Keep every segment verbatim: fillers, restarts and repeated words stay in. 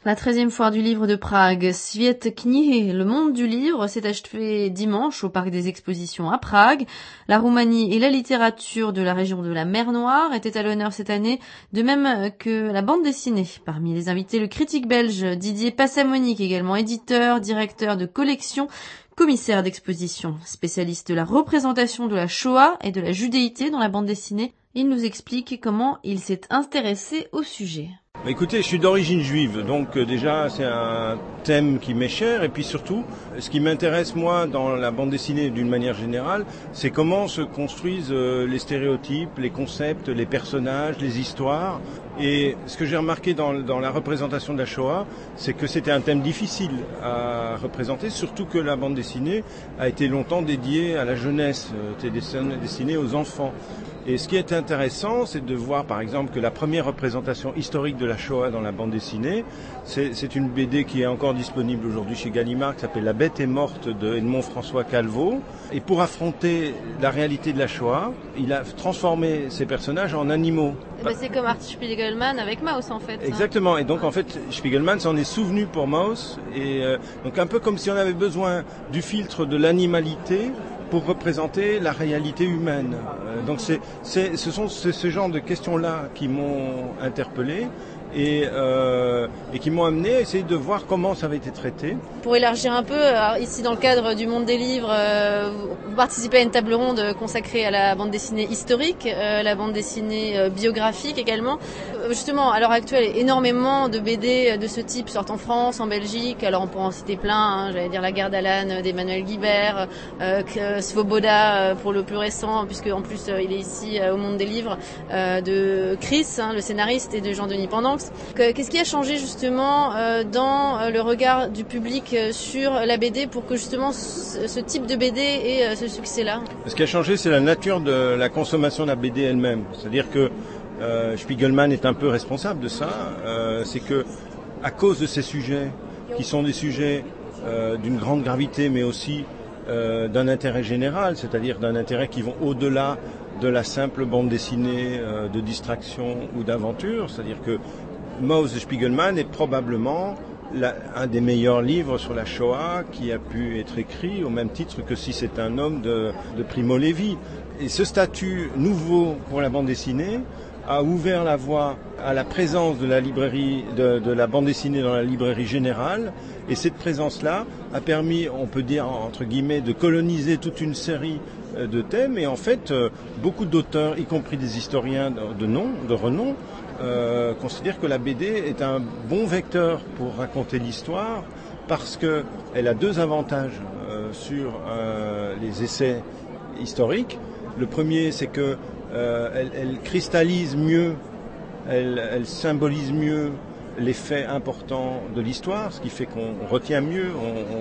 La treizième foire du livre de Prague, Svět knihy, le monde du livre, s'est achevée dimanche au parc des expositions à Prague. La Roumanie et la littérature de la région de la Mer Noire étaient à l'honneur cette année, de même que la bande dessinée. Parmi les invités, le critique belge Didier Passamonique, également éditeur, directeur de collection, commissaire d'exposition, spécialiste de la représentation de la Shoah et de la judéité dans la bande dessinée. Il nous explique comment il s'est intéressé au sujet. Écoutez, je suis d'origine juive, donc euh, déjà c'est un thème qui m'est cher, et puis surtout, ce qui m'intéresse moi dans la bande dessinée d'une manière générale, c'est comment se construisent euh, les stéréotypes, les concepts, les personnages, les histoires. Et ce que j'ai remarqué dans, dans la représentation de la Shoah, c'est que c'était un thème difficile à représenter, surtout que la bande dessinée a été longtemps dédiée à la jeunesse, était destinée aux enfants. Et ce qui est intéressant, c'est de voir par exemple que la première représentation historique de la Shoah dans la bande dessinée, c'est, c'est une B D qui est encore disponible aujourd'hui chez Gallimard, qui s'appelle La Bête est morte de Edmond François Calvo. Et pour affronter la réalité de la Shoah, il a transformé ses personnages en animaux. Eh ben, c'est comme Art Spiegelman avec Maus en fait. Exactement, et donc en fait Spiegelman s'en est souvenu pour Maus, et euh, donc un peu comme si on avait besoin du filtre de l'animalité pour représenter la réalité humaine. Euh, donc c'est, c'est, ce sont ce, ce genre de questions-là qui m'ont interpellé et, euh, et qui m'ont amené à essayer de voir comment ça avait été traité. Pour élargir un peu, alors ici dans le cadre du monde des livres, euh, vous participez à une table ronde consacrée à la bande dessinée historique, euh, la bande dessinée euh, biographique également. Euh, justement, à l'heure actuelle, énormément de B D de ce type sortent en France, en Belgique. Alors on pourrait en citer plein, hein, j'allais dire La Guerre d'Alan d'Emmanuel Guibert, euh, Svoboda euh, pour le plus récent, puisque en plus euh, il est ici euh, au monde des livres, euh, de Chris, hein, le scénariste, et de Jean-Denis Pendanx. Qu'est-ce qui a changé justement euh, dans euh, le regard du public euh, sur la B D pour que justement ce, ce type de B D ait euh, ce succès-là? Ce qui a changé, c'est la nature de la consommation de la B D elle-même. C'est-à-dire que euh, Spiegelman est un peu responsable de ça. Euh, c'est que à cause de ces sujets, qui sont des sujets euh, d'une grande gravité, mais aussi euh, d'un intérêt général, c'est-à-dire d'un intérêt qui vont au-delà de la simple bande dessinée euh, de distraction ou d'aventure, c'est-à-dire que Maus de Spiegelman est probablement la, un des meilleurs livres sur la Shoah qui a pu être écrit au même titre que Si c'est un homme de, de Primo Levi. Et ce statut nouveau pour la bande dessinée a ouvert la voie à la présence de la librairie, de, de la bande dessinée dans la librairie générale. Et cette présence-là a permis, on peut dire entre guillemets, de coloniser toute une série de thèmes. Et en fait, beaucoup d'auteurs, y compris des historiens de nom, de renom, euh, considèrent que la B D est un bon vecteur pour raconter l'histoire parce qu'elle a deux avantages euh, sur euh, les essais historiques. Le premier, c'est que euh, elle, elle cristallise mieux, elle, elle symbolise mieux les faits importants de l'histoire, ce qui fait qu'on retient mieux,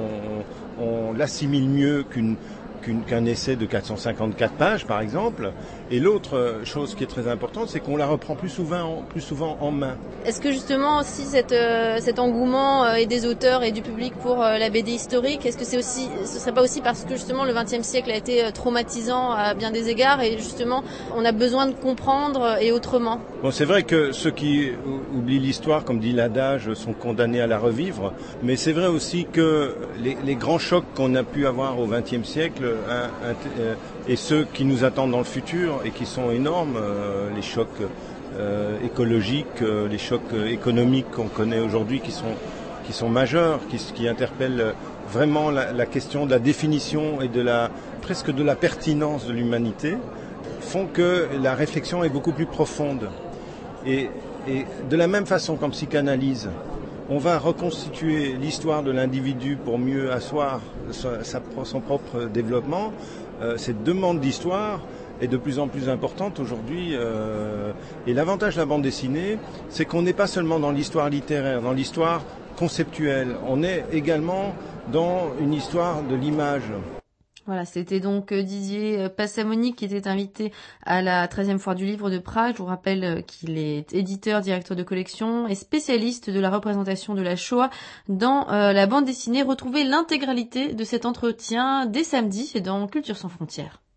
on, on, on l'assimile mieux qu'une Qu'une, qu'un essai de quatre cent cinquante-quatre pages, par exemple. Et l'autre chose qui est très importante, c'est qu'on la reprend plus souvent, plus souvent en main. Est-ce que justement aussi cette, euh, cet engouement euh, et des auteurs et du public pour euh, la B D historique, est-ce que c'est aussi, ce serait pas aussi parce que justement le vingtième siècle a été euh, traumatisant à bien des égards et justement on a besoin de comprendre et autrement? Bon, c'est vrai que ceux qui oublient l'histoire, comme dit l'adage, sont condamnés à la revivre, mais c'est vrai aussi que les, les grands chocs qu'on a pu avoir au vingtième siècle Un, un, euh, et ceux qui nous attendent dans le futur et qui sont énormes, euh, les chocs euh, écologiques, euh, les chocs économiques qu'on connaît aujourd'hui qui sont, qui sont majeurs, qui, qui interpellent vraiment la, la question de la définition et de la, presque de la pertinence de l'humanité, font que la réflexion est beaucoup plus profonde. Et, et de la même façon qu'en psychanalyse, on va reconstituer l'histoire de l'individu pour mieux asseoir sa, sa, son propre développement. Euh, cette demande d'histoire est de plus en plus importante aujourd'hui. Euh, et l'avantage de la bande dessinée, c'est qu'on n'est pas seulement dans l'histoire littéraire, dans l'histoire conceptuelle. On est également dans une histoire de l'image. Voilà, c'était donc Didier Passamonique qui était invité à la treizième foire du livre de Prague. Je vous rappelle qu'il est éditeur, directeur de collection et spécialiste de la représentation de la Shoah dans euh, la bande dessinée. Retrouvez l'intégralité de cet entretien dès samedi dans Culture sans frontières.